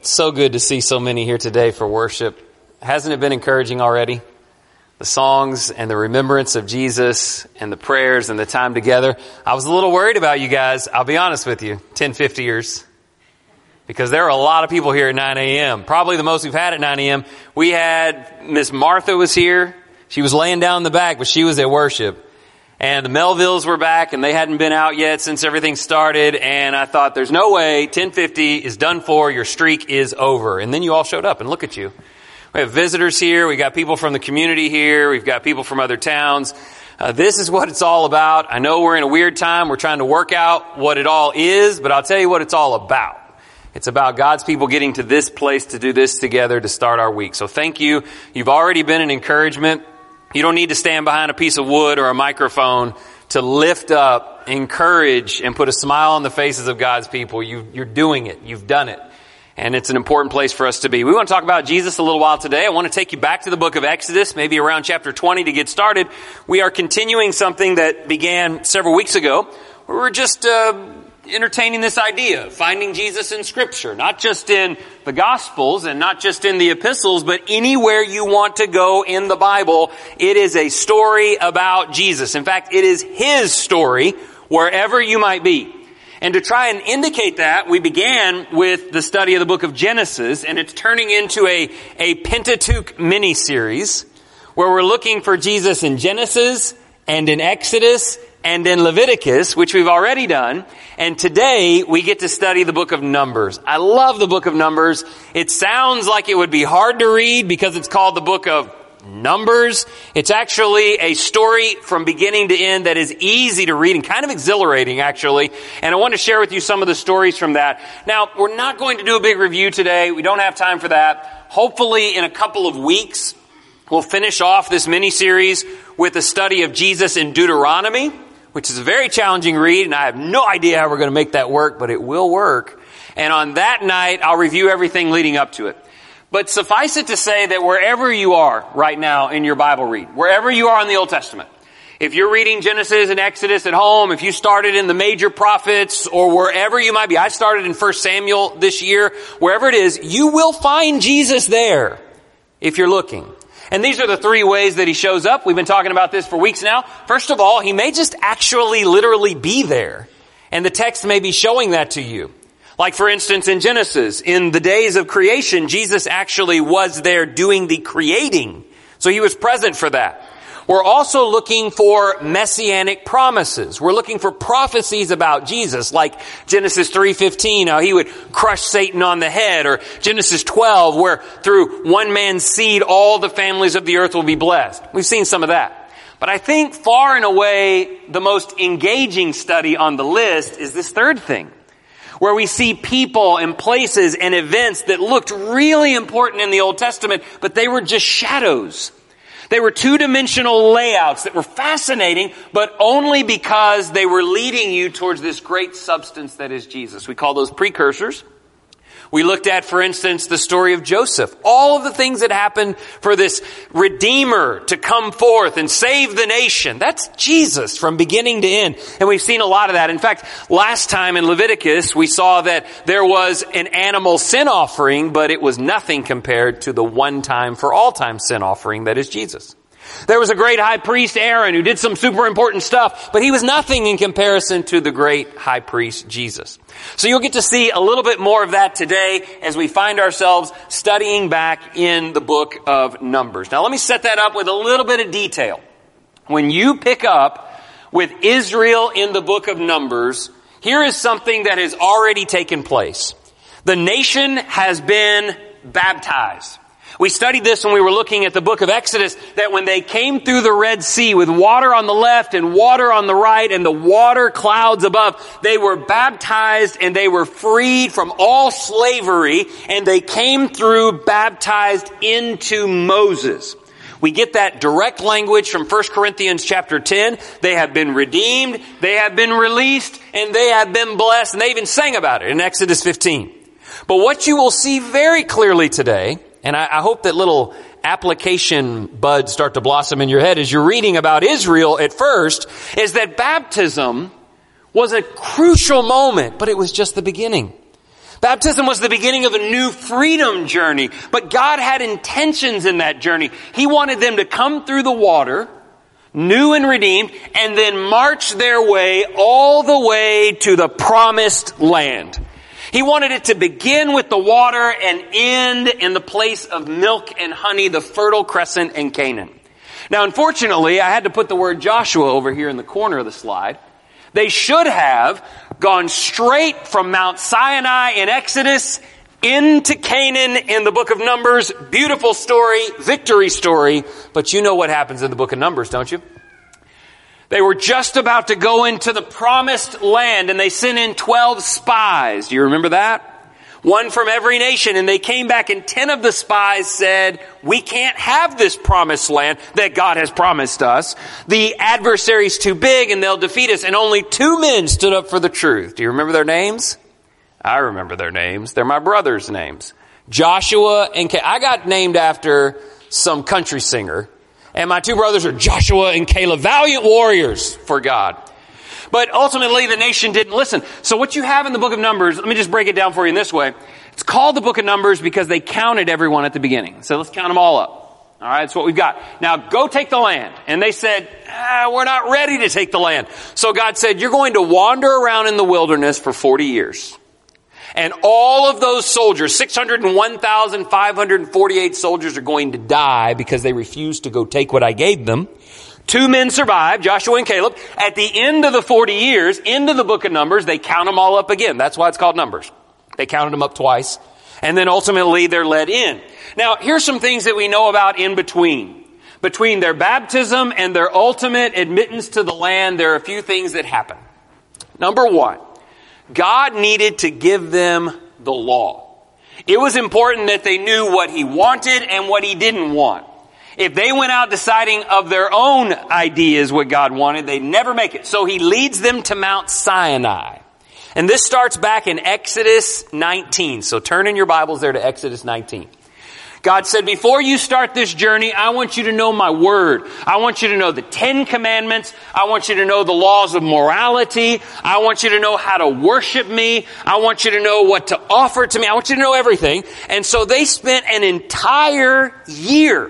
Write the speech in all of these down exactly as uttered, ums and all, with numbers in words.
It's so good to see so many here today for worship. Hasn't it been encouraging already? The songs and the remembrance of Jesus and the prayers and the time together. I was a little worried about you guys, I'll be honest with you, ten fifty-ers. Because there are a lot of people here at nine a.m. Probably the most we've had at nine a.m. We had Miss Martha was here. She was laying down in the back, but she was at worship. And the Melvilles were back, and they hadn't been out yet since everything started. And I thought, there's no way ten fifty is done for. Your streak is over. And then you all showed up, and look at you. We have visitors here. We got people from the community here. We've got people from other towns. Uh, this is what it's all about. I know we're in a weird time. We're trying to work out what it all is, but I'll tell you what it's all about. It's about God's people getting to this place to do this together to start our week. So thank you. You've already been an encouragement. You don't need to stand behind a piece of wood or a microphone to lift up, encourage, and put a smile on the faces of God's people. You, you're doing it. You've done it. And it's an important place for us to be. We want to talk about Jesus a little while today. I want to take you back to the book of Exodus, maybe around chapter twenty to get started. We are continuing something that began several weeks ago. We were just uh, entertaining this idea of finding Jesus in Scripture, not just in the Gospels and not just in the epistles, but anywhere you want to go in the Bible, it is a story about Jesus. In fact, it is His story wherever you might be. And to try and indicate that, we began with the study of the book of Genesis, and it's turning into a, a Pentateuch mini-series where we're looking for Jesus in Genesis and in Exodus and in Leviticus, which we've already done. And today we get to study the book of Numbers. I love the book of Numbers. It sounds like it would be hard to read because it's called the book of Numbers. It's actually a story from beginning to end that is easy to read and kind of exhilarating, actually. And I want to share with you some of the stories from that. Now, we're not going to do a big review today. We don't have time for that. Hopefully, in a couple of weeks, we'll finish off this mini-series with a study of Jesus in Deuteronomy, which is a very challenging read, and I have no idea how we're going to make that work, but it will work. And on that night, I'll review everything leading up to it. But suffice it to say that wherever you are right now in your Bible read, wherever you are in the Old Testament, if you're reading Genesis and Exodus at home, if you started in the major prophets or wherever you might be, I started in First Samuel this year, wherever it is, you will find Jesus there if you're looking. And these are the three ways that He shows up. We've been talking about this for weeks now. First of all, He may just actually literally be there. And the text may be showing that to you. Like, for instance, in Genesis, in the days of creation, Jesus actually was there doing the creating. So He was present for that. We're also looking for messianic promises. We're looking for prophecies about Jesus, like Genesis three fifteen, how He would crush Satan on the head, or Genesis twelve, where through one man's seed all the families of the earth will be blessed. We've seen some of that. But I think far and away the most engaging study on the list is this third thing, where we see people and places and events that looked really important in the Old Testament, but they were just shadows. They were two-dimensional layouts that were fascinating, but only because they were leading you towards this great substance that is Jesus. We call those precursors. We looked at, for instance, the story of Joseph. All of the things that happened for this Redeemer to come forth and save the nation. That's Jesus from beginning to end. And we've seen a lot of that. In fact, last time in Leviticus, we saw that there was an animal sin offering, but it was nothing compared to the one-time for all-time sin offering that is Jesus. There was a great high priest, Aaron, who did some super important stuff, but he was nothing in comparison to the great high priest, Jesus. So you'll get to see a little bit more of that today as we find ourselves studying back in the book of Numbers. Now let me set that up with a little bit of detail. When you pick up with Israel in the book of Numbers, here is something that has already taken place. The nation has been baptized. We studied this when we were looking at the book of Exodus, that when they came through the Red Sea with water on the left and water on the right and the water clouds above, they were baptized and they were freed from all slavery, and they came through baptized into Moses. We get that direct language from First Corinthians chapter ten. They have been redeemed, they have been released, and they have been blessed, and they even sang about it in Exodus fifteen. But what you will see very clearly today, and I, I hope that little application buds start to blossom in your head as you're reading about Israel at first, is that baptism was a crucial moment, but it was just the beginning. Baptism was the beginning of a new freedom journey, but God had intentions in that journey. He wanted them to come through the water, new and redeemed, and then march their way all the way to the promised land. He wanted it to begin with the water and end in the place of milk and honey, the Fertile Crescent in Canaan. Now, unfortunately, I had to put the word Joshua over here in the corner of the slide. They should have gone straight from Mount Sinai in Exodus into Canaan in the book of Numbers. Beautiful story, victory story. But you know what happens in the book of Numbers, don't you? They were just about to go into the promised land, and they sent in twelve spies. Do you remember that? One from every nation, and they came back, and ten of the spies said, we can't have this promised land that God has promised us. The adversary's too big, and they'll defeat us. And only two men stood up for the truth. Do you remember their names? I remember their names. They're my brothers' names. Joshua and Caleb. I got named after some country singer. And my two brothers are Joshua and Caleb, valiant warriors for God. But ultimately, the nation didn't listen. So what you have in the book of Numbers, let me just break it down for you in this way. It's called the book of Numbers because they counted everyone at the beginning. So let's count them all up. All right, that's what we've got. Now, go take the land. And they said, ah, we're not ready to take the land. So God said, you're going to wander around in the wilderness for forty years. And all of those soldiers, six hundred one thousand five hundred forty-eight soldiers, are going to die because they refused to go take what I gave them. Two men survived, Joshua and Caleb. At the end of the forty years, into the book of Numbers, they count them all up again. That's why it's called Numbers. They counted them up twice. And then ultimately they're led in. Now, here's some things that we know about in between. Between their baptism and their ultimate admittance to the land, there are a few things that happen. Number one, God needed to give them the law. It was important that they knew what He wanted and what He didn't want. If they went out deciding of their own ideas what God wanted, they'd never make it. So He leads them to Mount Sinai. And this starts back in Exodus nineteen. So turn in your Bibles there to Exodus nineteen. God said, before you start this journey, I want you to know my word. I want you to know the Ten Commandments. I want you to know the laws of morality. I want you to know how to worship me. I want you to know what to offer to me. I want you to know everything. And so they spent an entire year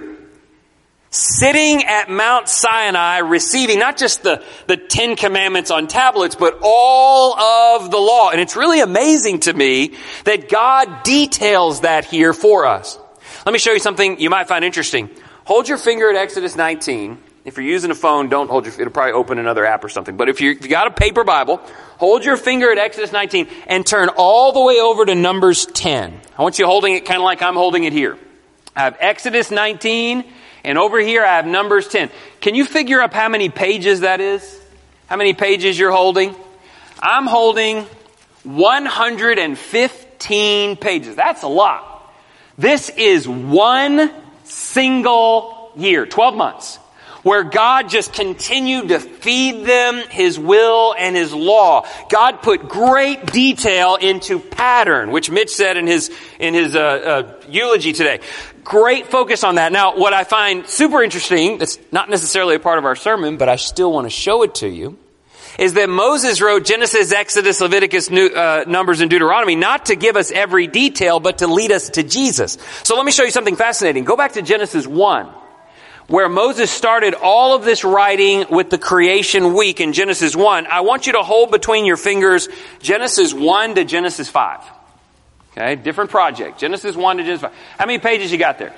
sitting at Mount Sinai, receiving not just the, the Ten Commandments on tablets, but all of the law. And it's really amazing to me that God details that here for us. Let me show you something you might find interesting. Hold your finger at Exodus nineteen. If you're using a phone, don't hold your, it'll probably open another app or something. But if, you, if you got a paper Bible, hold your finger at Exodus nineteen and turn all the way over to Numbers ten. I want you holding it kind of like I'm holding it here. I have Exodus nineteen, and over here I have Numbers ten. Can you figure up how many pages that is? How many pages you're holding? I'm holding one hundred fifteen pages. That's a lot. This is one single year, twelve months, where God just continued to feed them His will and His law. God put great detail into pattern, which Mitch said in his in his uh, uh, eulogy today. Great focus on that. Now, what I find super interesting, that's not necessarily a part of our sermon, but I still want to show it to you, is that Moses wrote Genesis, Exodus, Leviticus, New, uh, Numbers, and Deuteronomy not to give us every detail, but to lead us to Jesus. So let me show you something fascinating. Go back to Genesis one, where Moses started all of this writing with the creation week in Genesis one. I want you to hold between your fingers Genesis one to Genesis five. Okay, different project. Genesis one to Genesis five. How many pages you got there?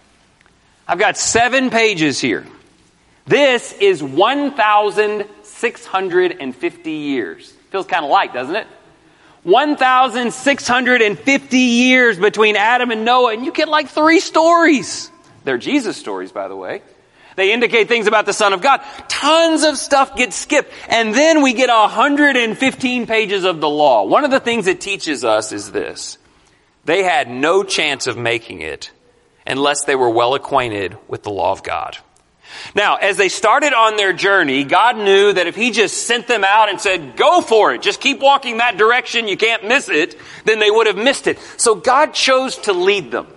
I've got seven pages here. This is one thousand six hundred fifty years. Feels kind of light, doesn't it? one thousand six hundred fifty years between Adam and Noah, and you get like three stories. They're Jesus stories, by the way. They indicate things about the Son of God. Tons of stuff gets skipped. And then we get one hundred fifteen pages of the law. One of the things it teaches us is this. They had no chance of making it unless they were well acquainted with the law of God. Now, as they started on their journey, God knew that if He just sent them out and said, go for it, just keep walking that direction, you can't miss it, then they would have missed it. So God chose to lead them.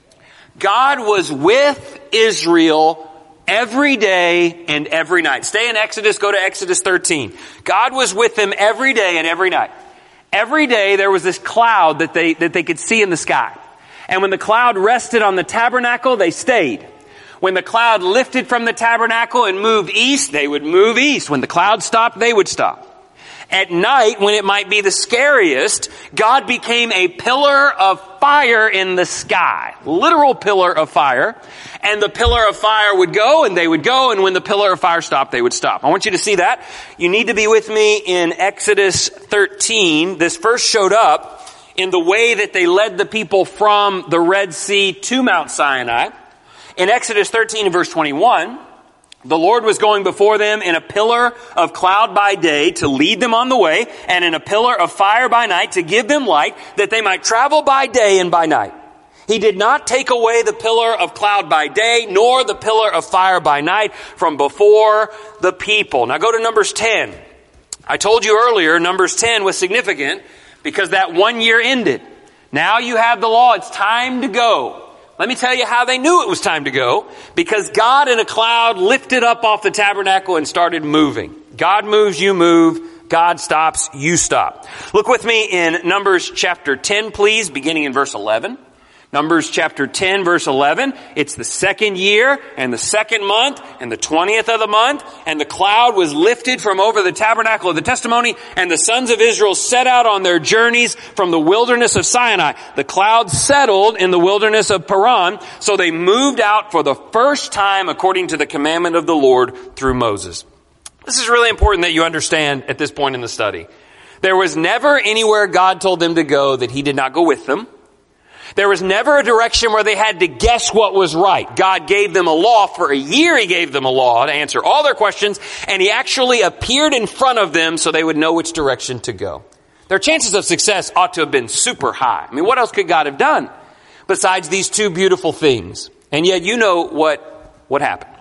God was with Israel every day and every night. Stay in Exodus, go to Exodus thirteen. God was with them every day and every night. Every day there was this cloud that they, that they could see in the sky. And when the cloud rested on the tabernacle, they stayed. When the cloud lifted from the tabernacle and moved east, they would move east. When the cloud stopped, they would stop. At night, when it might be the scariest, God became a pillar of fire in the sky. Literal pillar of fire. And the pillar of fire would go and they would go, and when the pillar of fire stopped, they would stop. I want you to see that. You need to be with me in Exodus thirteen. This first showed up in the way that they led the people from the Red Sea to Mount Sinai. In Exodus thirteen and verse twenty-one, the Lord was going before them in a pillar of cloud by day to lead them on the way, and in a pillar of fire by night to give them light, that they might travel by day and by night. He did not take away the pillar of cloud by day, nor the pillar of fire by night from before the people. Now go to Numbers ten. I told you earlier, Numbers ten was significant because that one year ended. Now you have the law. It's time to go. Let me tell you how they knew it was time to go. Because God in a cloud lifted up off the tabernacle and started moving. God moves, you move. God stops, you stop. Look with me in Numbers chapter ten, please, beginning in verse eleven. Numbers chapter ten, verse eleven. It's the second year and the second month and the twentieth of the month, and the cloud was lifted from over the tabernacle of the testimony, and the sons of Israel set out on their journeys from the wilderness of Sinai. The cloud settled in the wilderness of Paran, so they moved out for the first time according to the commandment of the Lord through Moses. This is really important that you understand at this point in the study. There was never anywhere God told them to go that He did not go with them. There was never a direction where they had to guess what was right. God gave them a law. For a year He gave them a law to answer all their questions, and He actually appeared in front of them so they would know which direction to go. Their chances of success ought to have been super high. I mean, what else could God have done besides these two beautiful things? And yet you know what, what happened.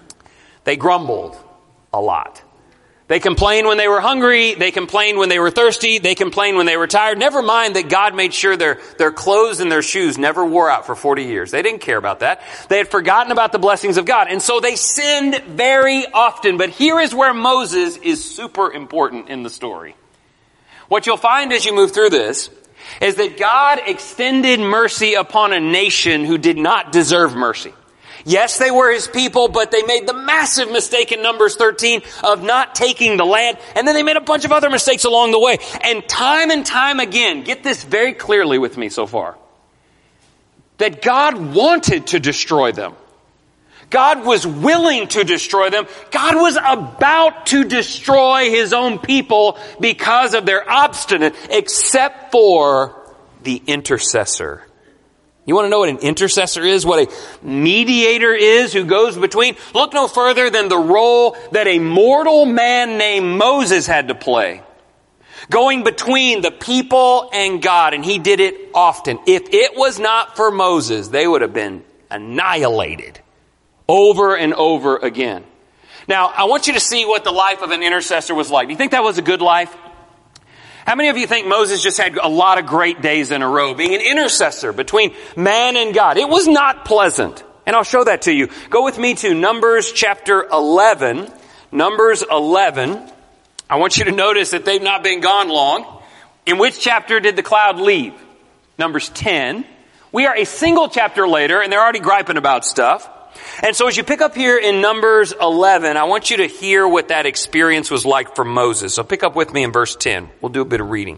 They grumbled a lot. They complained when they were hungry. They complained when they were thirsty. They complained when they were tired. Never mind that God made sure their, their clothes and their shoes never wore out for forty years. They didn't care about that. They had forgotten about the blessings of God. And so they sinned very often. But here is where Moses is super important in the story. What you'll find as you move through this is that God extended mercy upon a nation who did not deserve mercy. Yes, they were His people, but they made the massive mistake in Numbers thirteen of not taking the land. And then they made a bunch of other mistakes along the way. And time and time again, get this very clearly with me so far, that God wanted to destroy them. God was willing to destroy them. God was about to destroy His own people because of their obstinance, except for the intercessor. You want to know what an intercessor is? What a mediator is who goes between? Look no further than the role that a mortal man named Moses had to play. Going between the people and God. And he did it often. If it was not for Moses, they would have been annihilated over and over again. Now, I want you to see what the life of an intercessor was like. Do you think that was a good life? How many of you think Moses just had a lot of great days in a row being an intercessor between man and God? It was not pleasant. And I'll show that to you. Go with me to Numbers chapter eleven. Numbers eleven. I want you to notice that they've not been gone long. In which chapter did the cloud leave? Numbers ten. We are a single chapter later and they're already griping about stuff. And so as you pick up here in Numbers eleven, I want you to hear what that experience was like for Moses. So pick up with me in verse ten. We'll do a bit of reading.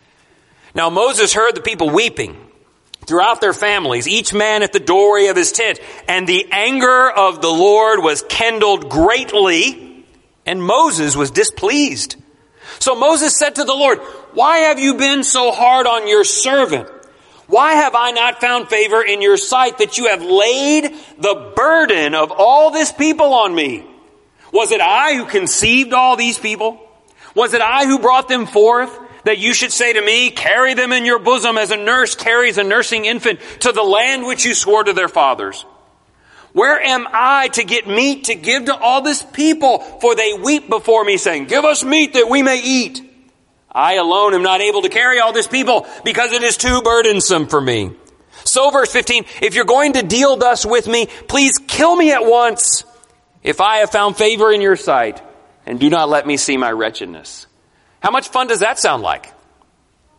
Now Moses heard the people weeping throughout their families, each man at the doorway of his tent. And the anger of the Lord was kindled greatly, and Moses was displeased. So Moses said to the Lord, "Why have you been so hard on your servant? Why have I not found favor in your sight that you have laid the burden of all this people on me? Was it I who conceived all these people? Was it I who brought them forth? That you should say to me, carry them in your bosom as a nurse carries a nursing infant to the land which you swore to their fathers. Where am I to get meat to give to all this people? For they weep before me, saying, give us meat that we may eat. I alone am not able to carry all this people because it is too burdensome for me. So verse fifteen, if you're going to deal thus with me, please kill me at once if I have found favor in your sight, and do not let me see my wretchedness." How much fun does that sound like?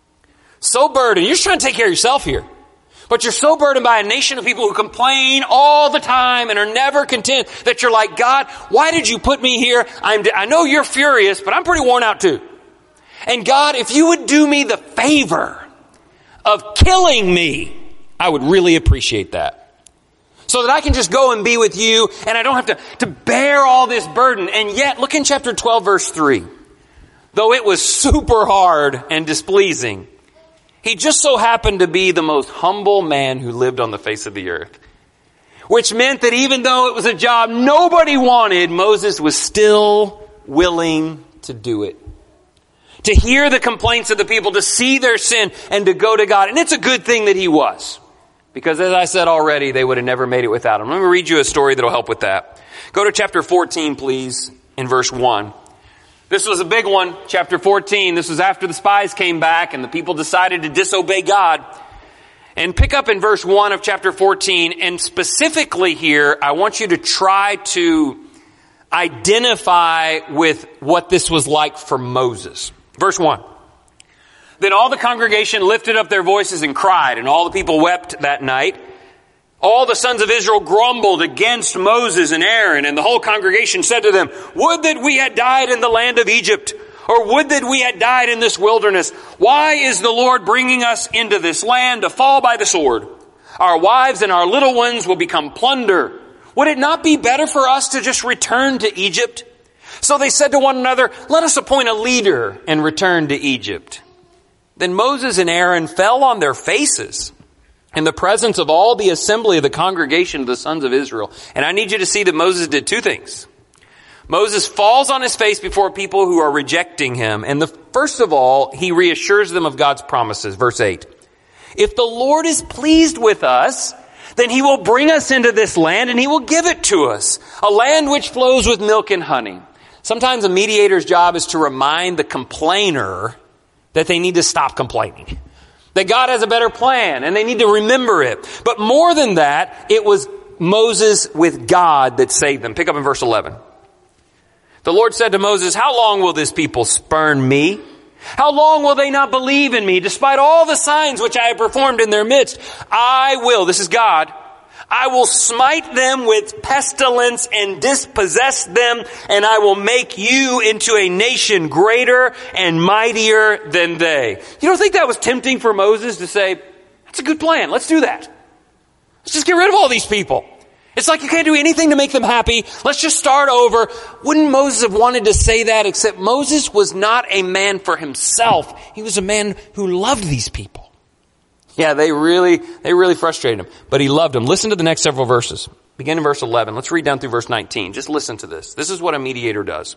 So burdened. You're just trying to take care of yourself here. But you're so burdened by a nation of people who complain all the time and are never content that you're like, God, why did you put me here? I'm, I know you're furious, but I'm pretty worn out too. And God, if you would do me the favor of killing me, I would really appreciate that. So that I can just go and be with you and I don't have to, to bear all this burden. And yet, look in chapter twelve, verse three. Though it was super hard and displeasing, he just so happened to be the most humble man who lived on the face of the earth. Which meant that even though it was a job nobody wanted, Moses was still willing to do it. To hear the complaints of the people, to see their sin, and to go to God. And it's a good thing that he was. Because as I said already, they would have never made it without him. Let me read you a story that'll help with that. Go to chapter fourteen, please, in verse one. This was a big one, chapter fourteen. This was after the spies came back and the people decided to disobey God. And pick up in verse one of chapter fourteen. And specifically here, I want you to try to identify with what this was like for Moses. Verse one. Then all the congregation lifted up their voices and cried, and all the people wept that night. All the sons of Israel grumbled against Moses and Aaron, and the whole congregation said to them, would that we had died in the land of Egypt, or would that we had died in this wilderness. Why is the Lord bringing us into this land to fall by the sword? Our wives and our little ones will become plunder. Would it not be better for us to just return to Egypt? So they said to one another, let us appoint a leader and return to Egypt. Then Moses and Aaron fell on their faces in the presence of all the assembly of the congregation of the sons of Israel. And I need you to see that Moses did two things. Moses falls on his face before people who are rejecting him. And the first of all, he reassures them of God's promises. Verse eight. If the Lord is pleased with us, then he will bring us into this land and he will give it to us. A land which flows with milk and honey. Sometimes a mediator's job is to remind the complainer that they need to stop complaining. That God has a better plan and they need to remember it. But more than that, it was Moses with God that saved them. Pick up in verse eleven. The Lord said to Moses, how long will this people spurn me? How long will they not believe in me despite all the signs which I have performed in their midst? I will, this is God, I will smite them with pestilence and dispossess them, and I will make you into a nation greater and mightier than they. You don't think that was tempting for Moses to say, that's a good plan, let's do that. Let's just get rid of all these people. It's like you can't do anything to make them happy. Let's just start over. Wouldn't Moses have wanted to say that? Except Moses was not a man for himself. He was a man who loved these people. Yeah, they really, they really frustrated him, but he loved them. Listen to the next several verses. Begin in verse eleven. Let's read down through verse nineteen. Just listen to this. This is what a mediator does.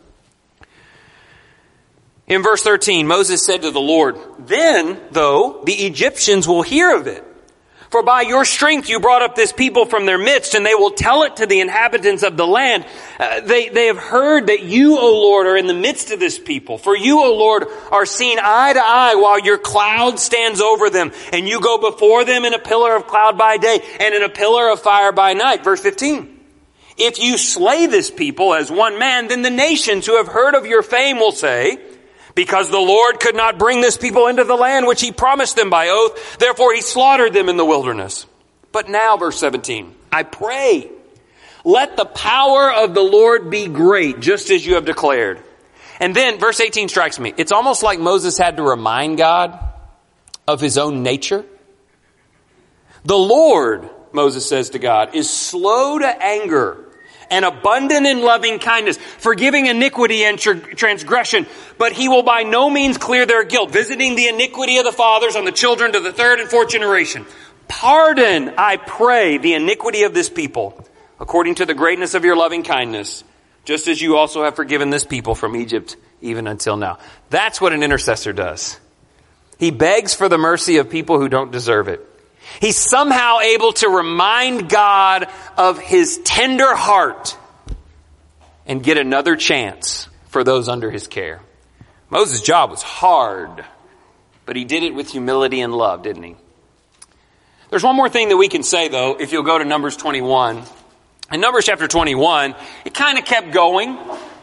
In verse thirteen, Moses said to the Lord, then, though, the Egyptians will hear of it. For by your strength you brought up this people from their midst, and they will tell it to the inhabitants of the land. Uh, they, they have heard that you, O Lord, are in the midst of this people. For you, O Lord, are seen eye to eye while your cloud stands over them, and you go before them in a pillar of cloud by day and in a pillar of fire by night. Verse fifteen. If you slay this people as one man, then the nations who have heard of your fame will say, because the Lord could not bring this people into the land which he promised them by oath, therefore he slaughtered them in the wilderness. But now, verse seventeen, I pray, let the power of the Lord be great, just as you have declared. And then, verse eighteen strikes me. It's almost like Moses had to remind God of his own nature. The Lord, Moses says to God, is slow to anger and abundant in loving kindness, forgiving iniquity and tr- transgression. But he will by no means clear their guilt, visiting the iniquity of the fathers on the children to the third and fourth generation. Pardon, I pray, the iniquity of this people, according to the greatness of your loving kindness, just as you also have forgiven this people from Egypt even until now. That's what an intercessor does. He begs for the mercy of people who don't deserve it. He's somehow able to remind God of his tender heart and get another chance for those under his care. Moses' job was hard, but he did it with humility and love, didn't he? There's one more thing that we can say, though, if you'll go to Numbers twenty-one. In Numbers chapter twenty-one, it kind of kept going. Uh,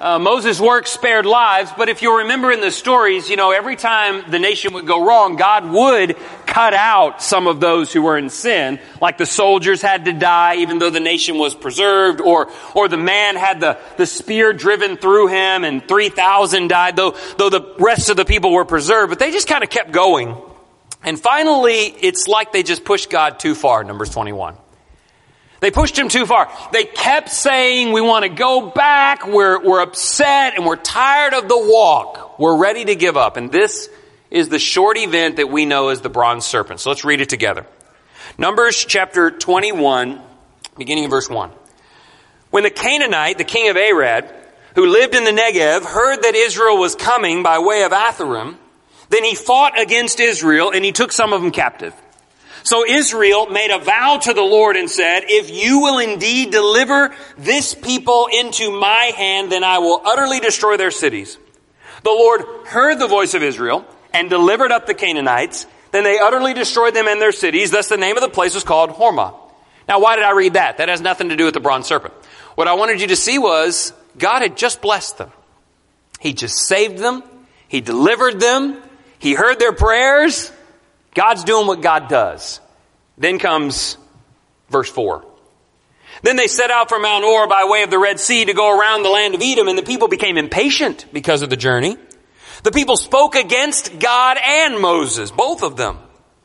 Uh, Moses' work spared lives, but if you remember in the stories, you know, every time the nation would go wrong, God would cut out some of those who were in sin. Like the soldiers had to die even though the nation was preserved, or or the man had the, the spear driven through him and three thousand died, though, though the rest of the people were preserved. But they just kind of kept going. And finally, it's like they just pushed God too far, Numbers twenty-one. They pushed him too far. They kept saying, we want to go back, we're, we're upset, and we're tired of the walk. We're ready to give up. And this is the short event that we know as the bronze serpent. So let's read it together. Numbers chapter twenty-one, beginning in verse one. When the Canaanite, the king of Arad, who lived in the Negev, heard that Israel was coming by way of Atharim, then he fought against Israel, and he took some of them captive. So Israel made a vow to the Lord and said, if you will indeed deliver this people into my hand, then I will utterly destroy their cities. The Lord heard the voice of Israel and delivered up the Canaanites. Then they utterly destroyed them and their cities. Thus the name of the place was called Hormah. Now why did I read that? That has nothing to do with the bronze serpent. What I wanted you to see was God had just blessed them. He just saved them. He delivered them. He heard their prayers. God's doing what God does. Then comes verse four. Then they set out from Mount Or by way of the Red Sea to go around the land of Edom, and the people became impatient because of the journey. The people spoke against God and Moses, both of them.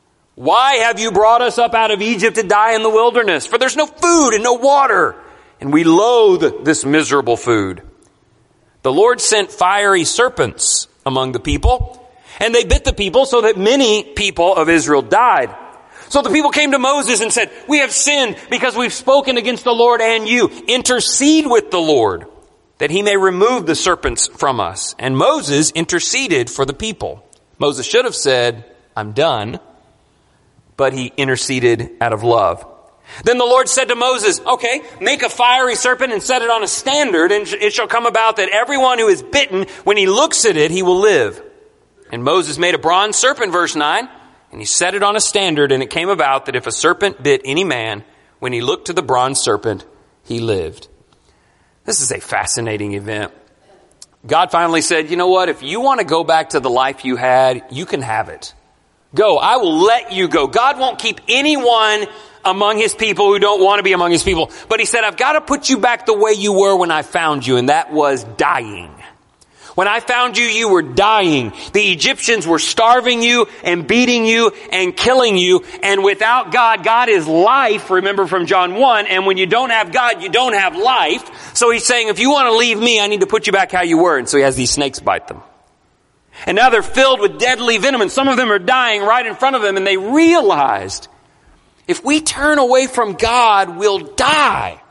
Why have you brought us up out of Egypt to die in the wilderness? For there's no food and no water, and we loathe this miserable food. The Lord sent fiery serpents among the people, and they bit the people so that many people of Israel died. So the people came to Moses and said, we have sinned because we've spoken against the Lord and you. Intercede with the Lord that he may remove the serpents from us. And Moses interceded for the people. Moses should have said, I'm done. But he interceded out of love. Then the Lord said to Moses, okay, make a fiery serpent and set it on a standard, and it shall come about that everyone who is bitten, when he looks at it, he will live. And Moses made a bronze serpent, verse nine, and he set it on a standard, and it came about that if a serpent bit any man, when he looked to the bronze serpent, he lived. This is a fascinating event. God finally said, you know what? If you want to go back to the life you had, you can have it. Go. I will let you go. God won't keep anyone among his people who don't want to be among his people. But he said, I've got to put you back the way you were when I found you, and that was dying. When I found you, you were dying. The Egyptians were starving you and beating you and killing you. And without God, God is life, remember from John one. And when you don't have God, you don't have life. So he's saying, if you want to leave me, I need to put you back how you were. And so he has these snakes bite them. And now they're filled with deadly venom. And some of them are dying right in front of them. And they realized, if we turn away from God, we'll die.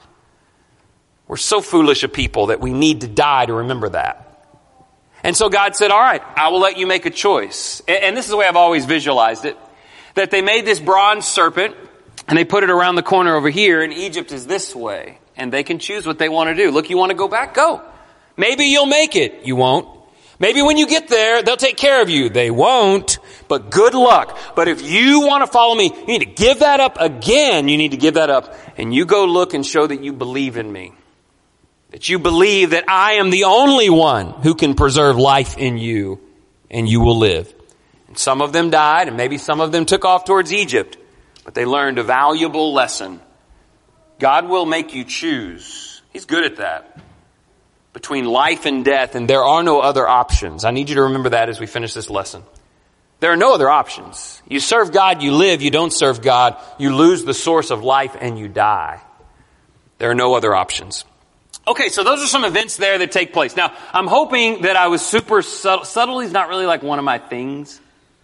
We're so foolish a people that we need to die to remember that. And so God said, all right, I will let you make a choice. And this is the way I've always visualized it. That they made this bronze serpent and they put it around the corner over here, and Egypt is this way. And they can choose what they want to do. Look, you want to go back? Go. Maybe you'll make it. You won't. Maybe when you get there, they'll take care of you. They won't. But good luck. But if you want to follow me, you need to give that up again. You need to give that up. And you go look and show that you believe in me. That you believe that I am the only one who can preserve life in you, and you will live. And some of them died, and maybe some of them took off towards Egypt, but they learned a valuable lesson. God will make you choose. He's good at that. Between life and death, and there are no other options. I need you to remember that as we finish this lesson. There are no other options. You serve God, you live. You don't serve God, you lose the source of life and you die. There are no other options. Okay, so those are some events there that take place. Now, I'm hoping that I was super subtle. Subtlety is not really like one of my things.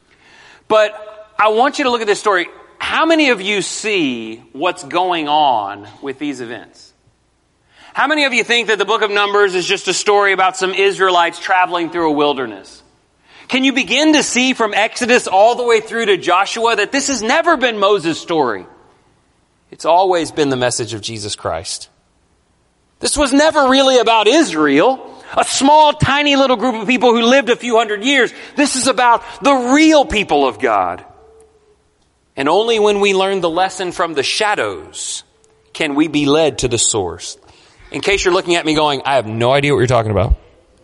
But I want you to look at this story. How many of you see what's going on with these events? How many of you think that the book of Numbers is just a story about some Israelites traveling through a wilderness? Can you begin to see from Exodus all the way through to Joshua that this has never been Moses' story? It's always been the message of Jesus Christ. This was never really about Israel, a small, tiny little group of people who lived a few hundred years. This is about the real people of God. And only when we learn the lesson from the shadows can we be led to the source. in case you're looking at me going, I have no idea what you're talking about,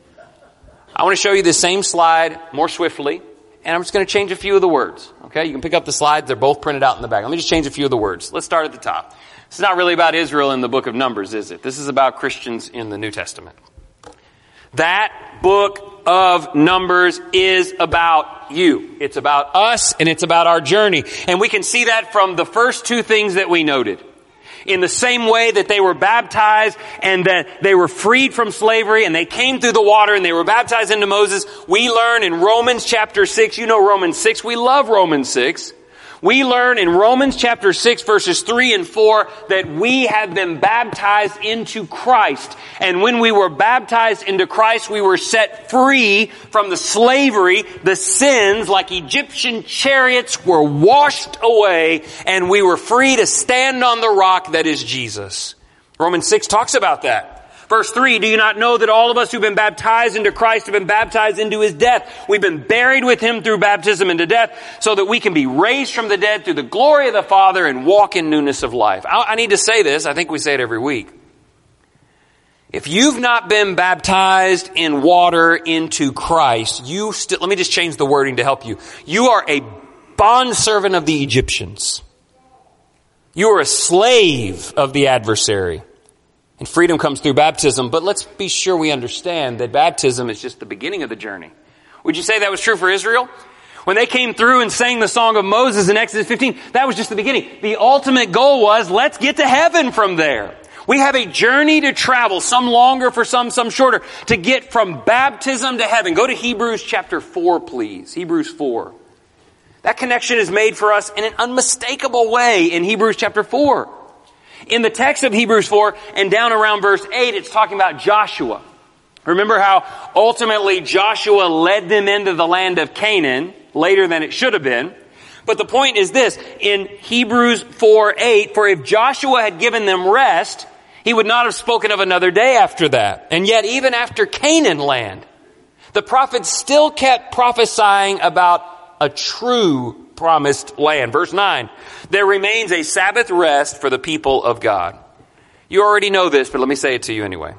I want to show you the same slide more swiftly, and I'm just going to change a few of the words. Okay, you can pick up the slides. They're both printed out in the back. Let me just change a few of the words. Let's start at the top. This is not really about Israel in the book of Numbers, is it? This is about Christians in the New Testament. That book of Numbers is about you. It's about us, and it's about our journey. And we can see that from the first two things that we noted. In the same way that they were baptized and that they were freed from slavery and they came through the water and they were baptized into Moses, we learn in Romans chapter six, you know Romans six, we love Romans six. We learn in Romans chapter six verses three and four that we have been baptized into Christ. And when we were baptized into Christ, we were set free from the slavery, the sins like Egyptian chariots were washed away, and we were free to stand on the rock that is Jesus. Romans six talks about that. Verse three, do you not know that all of us who've been baptized into Christ have been baptized into His death? We've been buried with Him through baptism into death so that we can be raised from the dead through the glory of the Father and walk in newness of life. I, I need to say this. I think we say it every week. If you've not been baptized in water into Christ, you still, let me just change the wording to help you. You are a bondservant of the Egyptians. You are a slave of the adversary. And freedom comes through baptism, but let's be sure we understand that baptism is just the beginning of the journey. Would you say that was true for Israel? When they came through and sang the song of Moses in Exodus fifteen, that was just the beginning. The ultimate goal was, let's get to heaven from there. We have a journey to travel, some longer for some, some shorter, to get from baptism to heaven. Go to Hebrews chapter four, please. Hebrews four. That connection is made for us in an unmistakable way in Hebrews chapter four. In the text of Hebrews four and down around verse eight, it's talking about Joshua. Remember how ultimately Joshua led them into the land of Canaan later than it should have been. But the point is this, in Hebrews four eight, for if Joshua had given them rest, he would not have spoken of another day after that. And yet even after Canaan land, the prophets still kept prophesying about a true promised land. Verse nine, there remains a Sabbath rest for the people of God. You already know this, but let me say it to you anyway.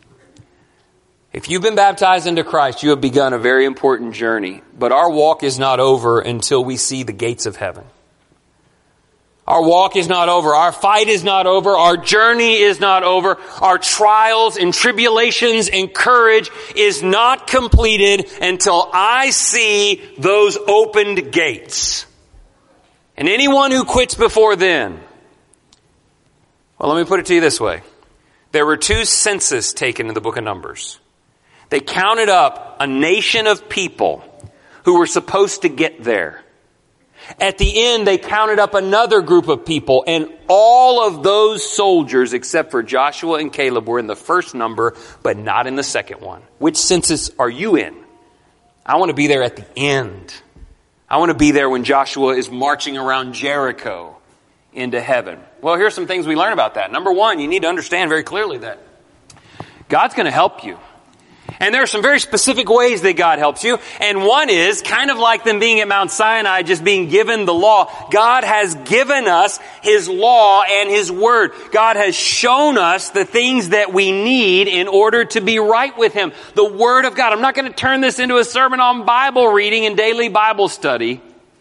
If you've been baptized into Christ, you have begun a very important journey. But our walk is not over until we see the gates of heaven. Our walk is not over. Our fight is not over. Our journey is not over. Our trials and tribulations and courage is not completed until I see those opened gates. And anyone who quits before then, well, let me put it to you this way. There were two census taken in the book of Numbers. They counted up a nation of people who were supposed to get there. At the end, they counted up another group of people, and all of those soldiers, except for Joshua and Caleb, were in the first number, but not in the second one. Which census are you in? I want to be there at the end. I want to be there when Joshua is marching around Jericho into heaven. Well, here's some things we learn about that. Number one, you need to understand very clearly that God's going to help you. And there are some very specific ways that God helps you. And one is kind of like them being at Mount Sinai, just being given the law. God has given us His law and His word. God has shown us the things that we need in order to be right with Him. The word of God. I'm not going to turn this into a sermon on Bible reading and daily Bible study.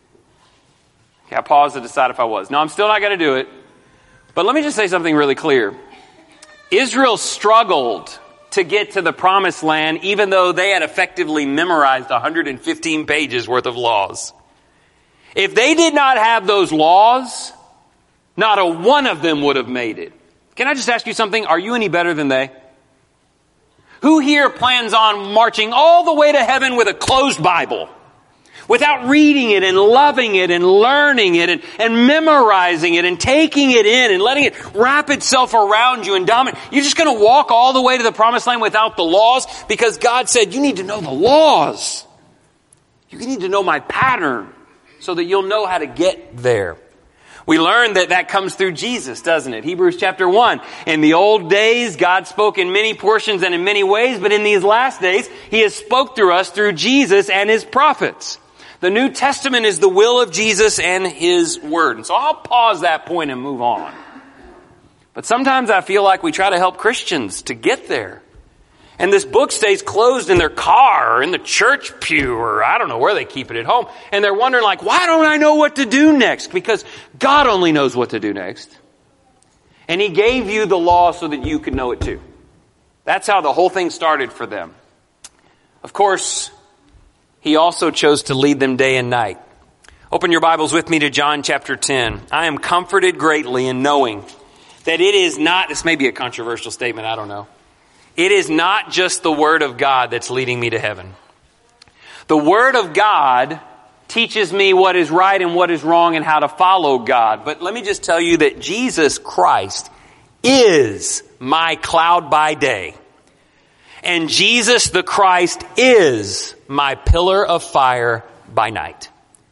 Okay, I paused to decide if I was. No, I'm still not going to do it. But let me just say something really clear. Israel struggled to get to the promised land, even though they had effectively memorized one hundred fifteen pages worth of laws. If they did not have those laws, not a one of them would have made it. Can I just ask you something? Are you any better than they? Who here plans on marching all the way to heaven with a closed Bible? Without reading it and loving it and learning it and, and memorizing it and taking it in and letting it wrap itself around you and dominate. You're just going to walk all the way to the promised land without the laws because God said you need to know the laws. You need to know my pattern so that you'll know how to get there. We learn that that comes through Jesus, doesn't it? Hebrews chapter one. In the old days, God spoke in many portions and in many ways, but in these last days, He has spoke through us through Jesus and His prophets. The New Testament is the will of Jesus and His word. And so I'll pause that point and move on. But sometimes I feel like we try to help Christians to get there. And this book stays closed in their car or in the church pew, or I don't know where they keep it at home. And they're wondering like, why don't I know what to do next? Because God only knows what to do next. And He gave you the law so that you could know it too. That's how the whole thing started for them. Of course, He also chose to lead them day and night. Open your Bibles with me to John chapter ten. I am comforted greatly in knowing that it is not, this may be a controversial statement, I don't know. It is not just the Word of God that's leading me to heaven. The Word of God teaches me what is right and what is wrong and how to follow God. But let me just tell you that Jesus Christ is my cloud by day. And Jesus the Christ is my pillar of fire by night.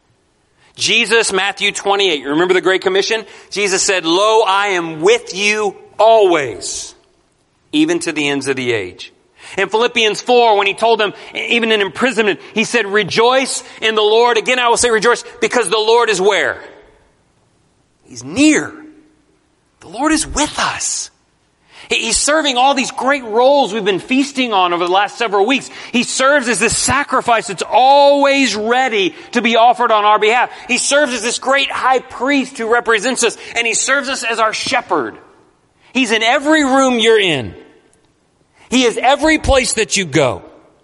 Jesus, Matthew twenty-eight, you remember the Great Commission? Jesus said, "Lo, I am with you always, even to the ends of the age." In Philippians four, when He told them, even in imprisonment, He said, "Rejoice in the Lord." Again, I will say rejoice, because the Lord is where? He's near. The Lord is with us. He's serving all these great roles we've been feasting on over the last several weeks. He serves as this sacrifice that's always ready to be offered on our behalf. He serves as this great high priest who represents us, and He serves us as our shepherd. He's in every room you're in. He is every place that you go.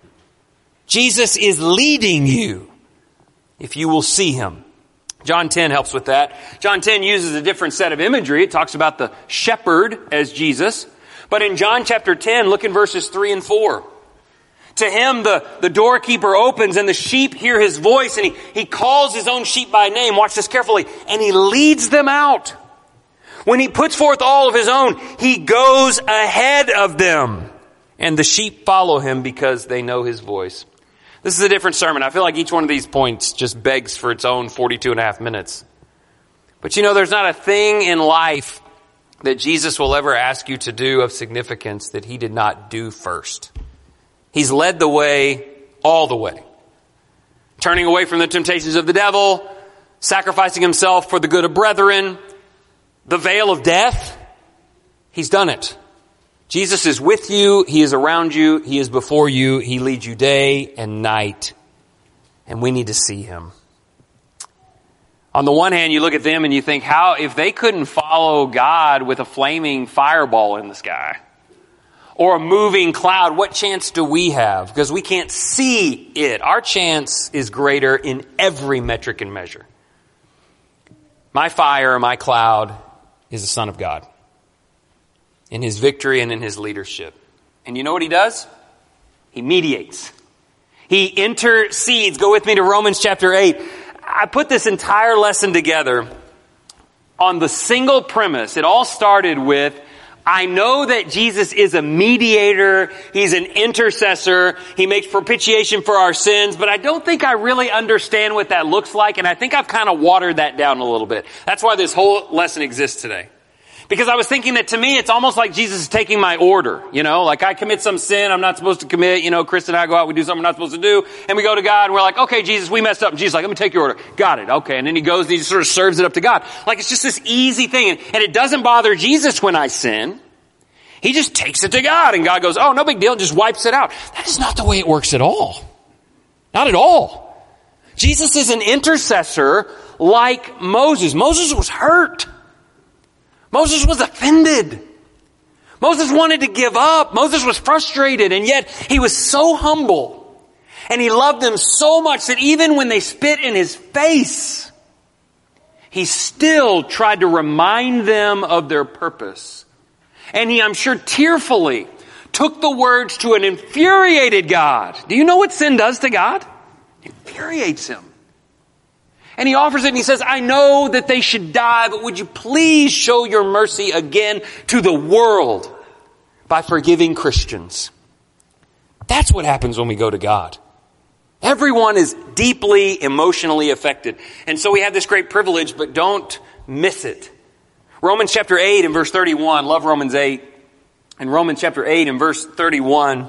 Jesus is leading you if you will see Him. John ten helps with that. John ten uses a different set of imagery. It talks about the shepherd as Jesus. But in John chapter ten, look in verses three and four. To Him the, the doorkeeper opens and the sheep hear His voice, and he, he calls His own sheep by name. Watch this carefully. And He leads them out. When He puts forth all of His own, He goes ahead of them. And the sheep follow Him because they know His voice. This is a different sermon. I feel like each one of these points just begs for its own forty-two and a half minutes. But you know, there's not a thing in life that Jesus will ever ask you to do of significance that He did not do first. He's led the way all the way. Turning away from the temptations of the devil, sacrificing Himself for the good of brethren, the veil of death. He's done it. Jesus is with you. He is around you. He is before you. He leads you day and night. And we need to see Him. On the one hand, you look at them and you think, how, if they couldn't follow God with a flaming fireball in the sky or a moving cloud, what chance do we have? Because we can't see it. Our chance is greater in every metric and measure. My fire, my cloud is the Son of God in His victory and in His leadership. And you know what He does? He mediates. He intercedes. Go with me to Romans chapter eight. I put this entire lesson together on the single premise. It all started with, I know that Jesus is a mediator. He's an intercessor. He makes propitiation for our sins. But I don't think I really understand what that looks like. And I think I've kind of watered that down a little bit. That's why this whole lesson exists today. Because I was thinking that to me, it's almost like Jesus is taking my order. You know, like I commit some sin I'm not supposed to commit. You know, Chris and I go out, we do something we're not supposed to do. And we go to God and we're like, okay, Jesus, we messed up. And Jesus is like, let me take your order. Got it. Okay. And then He goes and He sort of serves it up to God. Like it's just this easy thing. And, and it doesn't bother Jesus when I sin. He just takes it to God. And God goes, oh, no big deal. Just wipes it out. That is not the way it works at all. Not at all. Jesus is an intercessor like Moses. Moses was hurt. Moses was offended. Moses wanted to give up. Moses was frustrated, and yet he was so humble. And he loved them so much that even when they spit in his face, he still tried to remind them of their purpose. And he, I'm sure, tearfully took the words to an infuriated God. Do you know what sin does to God? It infuriates Him. And He offers it and He says, I know that they should die, but would you please show your mercy again to the world by forgiving Christians? That's what happens when we go to God. Everyone is deeply emotionally affected. And so we have this great privilege, but don't miss it. Romans chapter eight and verse thirty-one. Love Romans eight. In Romans chapter eight and verse thirty-one.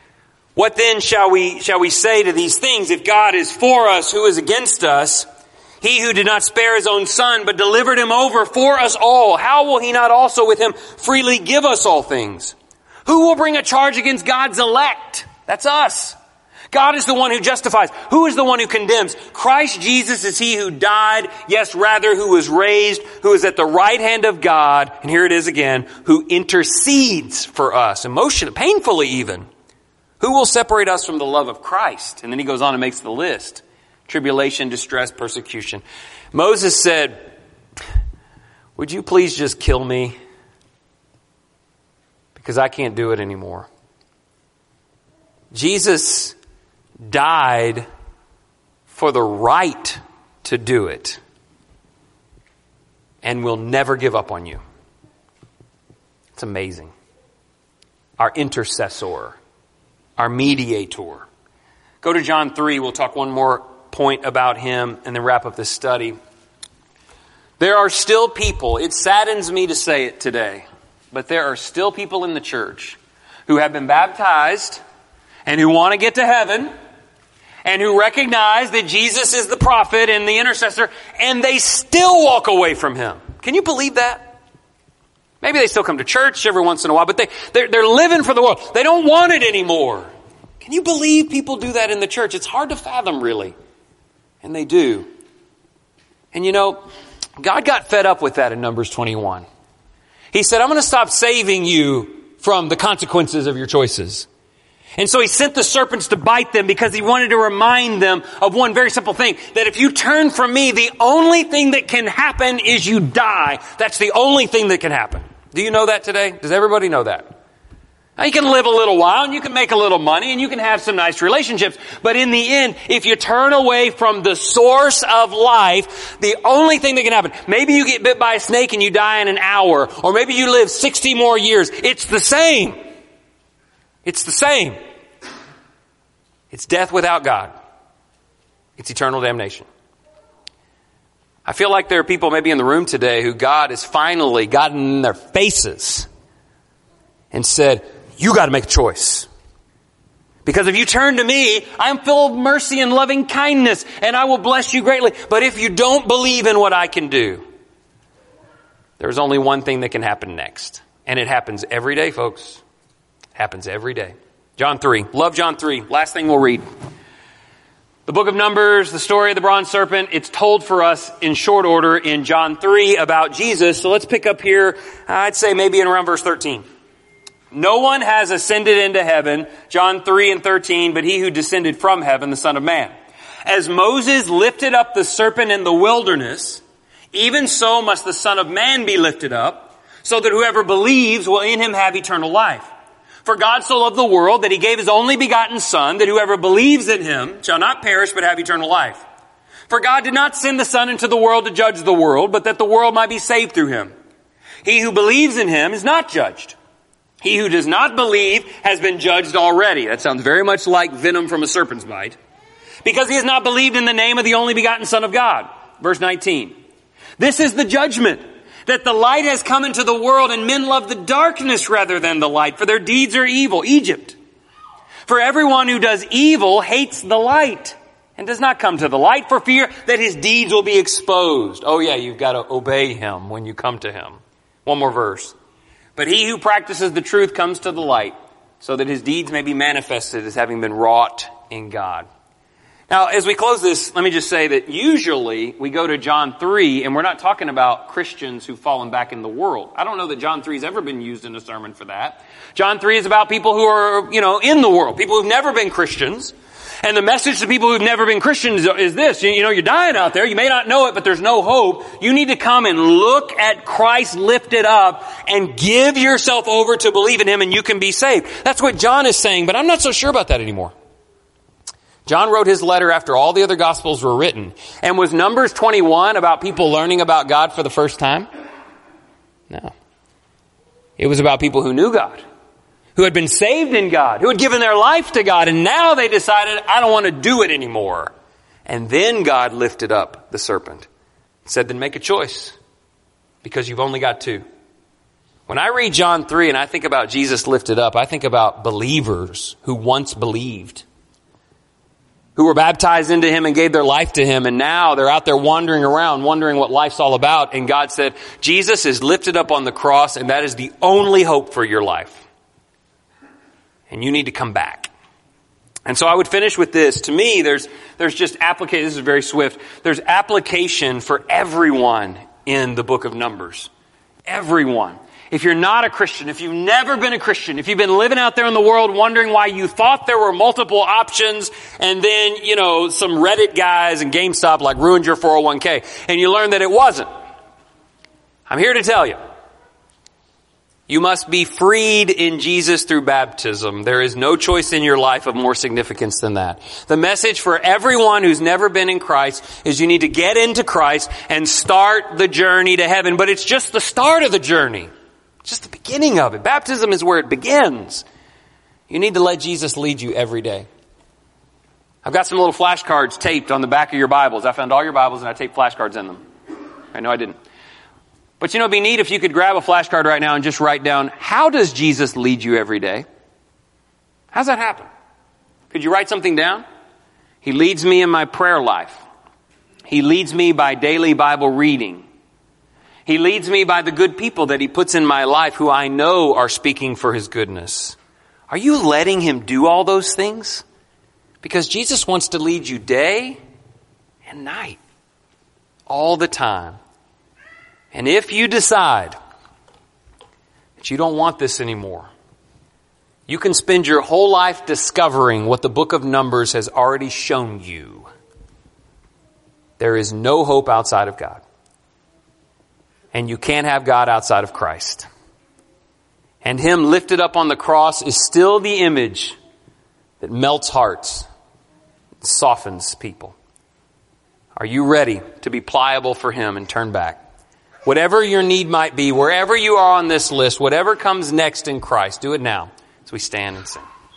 What then shall we, shall we say to these things? If God is for us, who is against us? He who did not spare his own son, but delivered him over for us all, how will he not also with him freely give us all things? Who will bring a charge against God's elect? That's us. God is the one who justifies. Who is the one who condemns? Christ Jesus is he who died, yes, rather who was raised, who is at the right hand of God, and here it is again, who intercedes for us, emotionally, painfully even. Who will separate us from the love of Christ? And then he goes on and makes the list. Tribulation, distress, persecution. Moses said, would you please just kill me? Because I can't do it anymore. Jesus died for the right to do it and will never give up on you. It's amazing. Our intercessor, our mediator. Go to John three. We'll talk one more point about him and then wrap up this study. There are still people, it saddens me to say it today, but there are still people in the church who have been baptized and who want to get to heaven and who recognize that Jesus is the prophet and the intercessor, and they still walk away from him. Can you believe that? Maybe they still come to church every once in a while, but they, they're, they're living for the world. They don't want it anymore. Can you believe people do that in the church? It's hard to fathom, really. And they do. And you know, God got fed up with that in Numbers twenty-one. He said, I'm going to stop saving you from the consequences of your choices. And so he sent the serpents to bite them because he wanted to remind them of one very simple thing, that if you turn from me, the only thing that can happen is you die. That's the only thing that can happen. Do you know that today? Does everybody know that? Now, you can live a little while and you can make a little money and you can have some nice relationships. But in the end, if you turn away from the source of life, the only thing that can happen, maybe you get bit by a snake and you die in an hour, or maybe you live sixty more years. It's the same. It's the same. It's death without God. It's eternal damnation. I feel like there are people maybe in the room today who God has finally gotten in their faces and said, you got to make a choice. Because if you turn to me, I'm full of mercy and loving kindness, and I will bless you greatly. But if you don't believe in what I can do, there's only one thing that can happen next. And it happens every day, folks. Happens every day. John three. Love John three. Last thing we'll read. The book of Numbers, the story of the bronze serpent, it's told for us in short order in John three about Jesus. So let's pick up here, I'd say maybe in around verse thirteen. No one has ascended into heaven, John three and thirteen, but he who descended from heaven, the Son of Man. As Moses lifted up the serpent in the wilderness, even so must the Son of Man be lifted up, so that whoever believes will in him have eternal life. For God so loved the world that he gave his only begotten Son, that whoever believes in him shall not perish but have eternal life. For God did not send the Son into the world to judge the world, but that the world might be saved through him. He who believes in him is not judged. He who does not believe has been judged already. That sounds very much like venom from a serpent's bite. Because he has not believed in the name of the only begotten Son of God. Verse nineteen. This is the judgment, that the light has come into the world, and men love the darkness rather than the light, for their deeds are evil. Egypt. For everyone who does evil hates the light, and does not come to the light for fear that his deeds will be exposed. Oh yeah, you've got to obey him when you come to him. One more verse. But he who practices the truth comes to the light, so that his deeds may be manifested as having been wrought in God. Now, as we close this, let me just say that usually we go to John three, and we're not talking about Christians who've fallen back in the world. I don't know that John three has ever been used in a sermon for that. John three is about people who are, you know, in the world, people who've never been Christians. And the message to people who've never been Christians is this. You, you know, you're dying out there. You may not know it, but there's no hope. You need to come and look at Christ lifted up and give yourself over to believe in him, and you can be saved. That's what John is saying, but I'm not so sure about that anymore. John wrote his letter after all the other Gospels were written. And was Numbers twenty-one about people learning about God for the first time? No. It was about people who knew God, who had been saved in God, who had given their life to God, and now they decided, I don't want to do it anymore. And then God lifted up the serpent. Said, then make a choice, because you've only got two. When I read John three and I think about Jesus lifted up, I think about believers who once believed. who were baptized into him and gave their life to him. And now they're out there wandering around, wondering what life's all about. And God said, Jesus is lifted up on the cross, and that is the only hope for your life. And you need to come back. And so I would finish with this. To me, there's there's just application. This is very swift. There's application for everyone in the book of Numbers. Everyone. If you're not a Christian, if you've never been a Christian, if you've been living out there in the world wondering why you thought there were multiple options, and then, you know, some Reddit guys and GameStop like ruined your four oh one k, and you learned that it wasn't, I'm here to tell you, you must be freed in Jesus through baptism. There is no choice in your life of more significance than that. The message for everyone who's never been in Christ is you need to get into Christ and start the journey to heaven. But it's just the start of the journey. Just the beginning of it. Baptism is where it begins. You need to let Jesus lead you every day. I've got some little flashcards taped on the back of your Bibles. I found all your Bibles and I taped flashcards in them. I know I didn't. But you know, it'd be neat if you could grab a flashcard right now and just write down, how does Jesus lead you every day? How's that happen? Could you write something down? He leads me in my prayer life. He leads me by daily Bible reading. He leads me by the good people that he puts in my life who I know are speaking for his goodness. Are you letting him do all those things? Because Jesus wants to lead you day and night, all the time. And if you decide that you don't want this anymore, you can spend your whole life discovering what the book of Numbers has already shown you. There is no hope outside of God. And you can't have God outside of Christ. And him lifted up on the cross is still the image that melts hearts, softens people. Are you ready to be pliable for him and turn back? Whatever your need might be, wherever you are on this list, whatever comes next in Christ, do it now as we stand and sing.